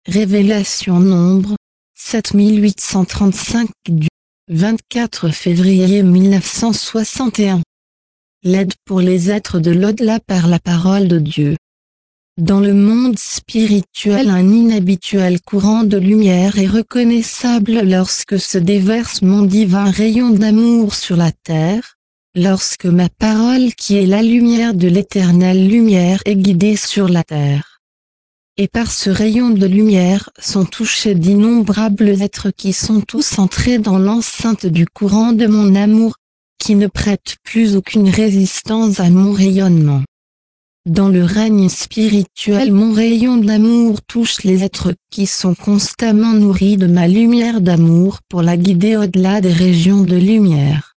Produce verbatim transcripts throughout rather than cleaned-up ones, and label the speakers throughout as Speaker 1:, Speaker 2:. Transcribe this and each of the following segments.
Speaker 1: Révélation Nombre, sept mille huit cent trente-cinq du vingt-quatre février mille neuf cent soixante et un. L'aide pour les êtres de l'au-delà par la parole de Dieu. Dans le monde spirituel, un inhabituel courant de lumière est reconnaissable lorsque se déverse mon divin rayon d'amour sur la terre, lorsque ma parole qui est la lumière de l'éternelle lumière est guidée sur la terre. Et par ce rayon de lumière sont touchés d'innombrables êtres qui sont tous entrés dans l'enceinte du courant de mon amour, qui ne prête plus aucune résistance à mon rayonnement. Dans le règne spirituel, mon rayon d'amour touche les êtres qui sont constamment nourris de ma lumière d'amour pour la guider au-delà des régions de lumière.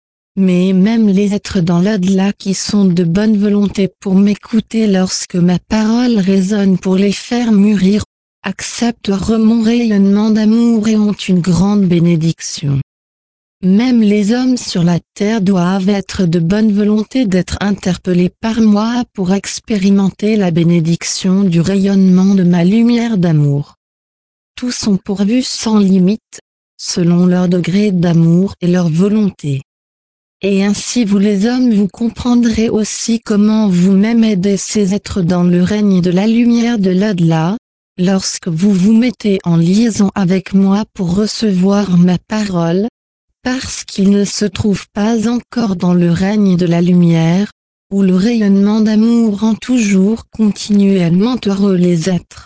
Speaker 1: Mais même les êtres dans l'au-delà qui sont de bonne volonté pour m'écouter lorsque ma parole résonne pour les faire mûrir, acceptent mon rayonnement d'amour et ont une grande bénédiction. Même les hommes sur la terre doivent être de bonne volonté d'être interpellés par moi pour expérimenter la bénédiction du rayonnement de ma lumière d'amour. Tous sont pourvus sans limite, selon leur degré d'amour et leur volonté. Et ainsi vous les hommes vous comprendrez aussi comment vous-même aider ces êtres dans le règne de la lumière de l'au-delà, lorsque vous vous mettez en liaison avec moi pour recevoir ma parole, parce qu'ils ne se trouvent pas encore dans le règne de la lumière, où le rayonnement d'amour rend toujours continuellement heureux les êtres.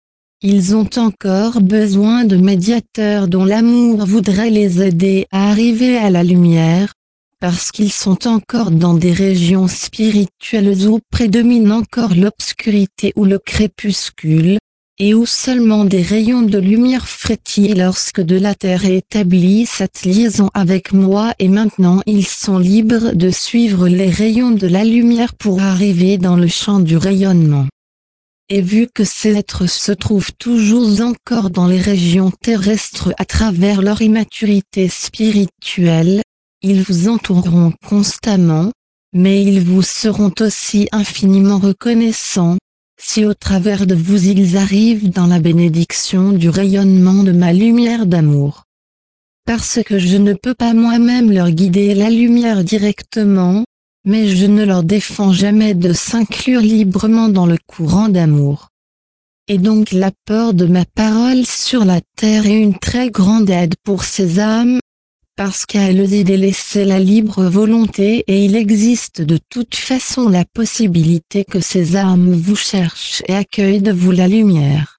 Speaker 1: Ils ont encore besoin de médiateurs dont l'amour voudrait les aider à arriver à la lumière, parce qu'ils sont encore dans des régions spirituelles où prédomine encore l'obscurité ou le crépuscule, et où seulement des rayons de lumière frétillent lorsque de la terre est établie cette liaison avec moi, et maintenant ils sont libres de suivre les rayons de la lumière pour arriver dans le champ du rayonnement. Et vu que ces êtres se trouvent toujours encore dans les régions terrestres à travers leur immaturité spirituelle, ils vous entoureront constamment, mais ils vous seront aussi infiniment reconnaissants, si au travers de vous ils arrivent dans la bénédiction du rayonnement de ma lumière d'amour. Parce que je ne peux pas moi-même leur guider la lumière directement, mais je ne leur défends jamais de s'inclure librement dans le courant d'amour. Et donc l'apport de ma parole sur la terre est une très grande aide pour ces âmes, parce qu'elle est délaissée la libre volonté et il existe de toute façon la possibilité que ces âmes vous cherchent et accueillent de vous la lumière.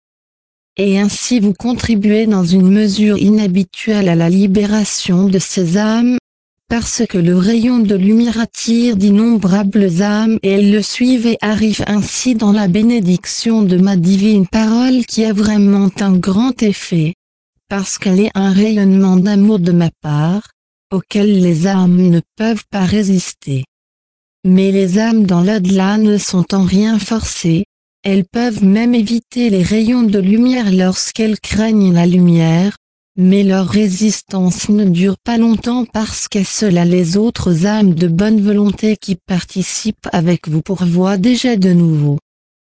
Speaker 1: Et ainsi vous contribuez dans une mesure inhabituelle à la libération de ces âmes, parce que le rayon de lumière attire d'innombrables âmes et elles le suivent et arrivent ainsi dans la bénédiction de ma divine parole qui a vraiment un grand effet. Parce qu'elle est un rayonnement d'amour de ma part, auquel les âmes ne peuvent pas résister. Mais les âmes dans l'au-delà ne sont en rien forcées, elles peuvent même éviter les rayons de lumière lorsqu'elles craignent la lumière, mais leur résistance ne dure pas longtemps parce que cela les autres âmes de bonne volonté qui participent avec vous pourvoient déjà de nouveau.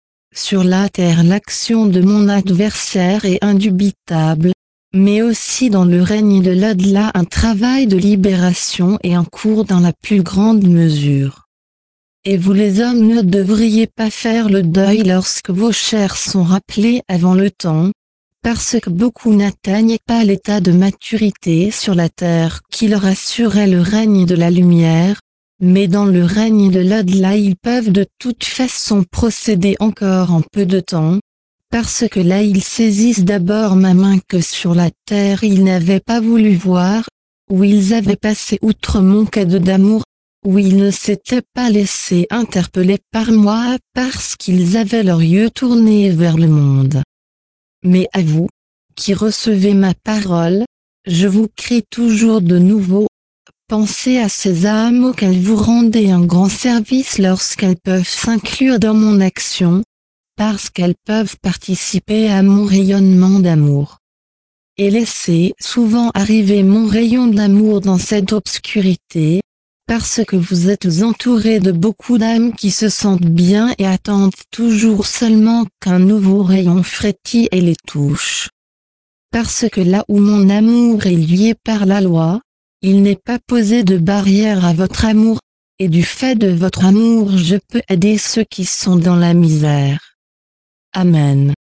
Speaker 1: Sur la terre l'action de mon adversaire est indubitable, mais aussi dans le règne de l'au-delà un travail de libération est en cours dans la plus grande mesure. Et vous les hommes ne devriez pas faire le deuil lorsque vos chairs sont rappelées avant le temps, parce que beaucoup n'atteignent pas l'état de maturité sur la terre qui leur assurait le règne de la lumière, mais dans le règne de l'au-delà ils peuvent de toute façon procéder encore en peu de temps, parce que là ils saisissent d'abord ma main que sur la terre ils n'avaient pas voulu voir, où ils avaient passé outre mon cadeau d'amour, où ils ne s'étaient pas laissés interpeller par moi parce qu'ils avaient leurs yeux tournés vers le monde. Mais à vous, qui recevez ma parole, je vous crie toujours de nouveau, pensez à ces âmes auxquelles vous rendez un grand service lorsqu'elles peuvent s'inclure dans mon action, parce qu'elles peuvent participer à mon rayonnement d'amour. Et laissez souvent arriver mon rayon d'amour dans cette obscurité, Parce que vous êtes entouré de beaucoup d'âmes qui se sentent bien et attendent toujours seulement qu'un nouveau rayon frétille et les touche. Parce que là où mon amour est lié par la loi, il n'est pas posé de barrière à votre amour, et du fait de votre amour je peux aider ceux qui sont dans la misère. Amen.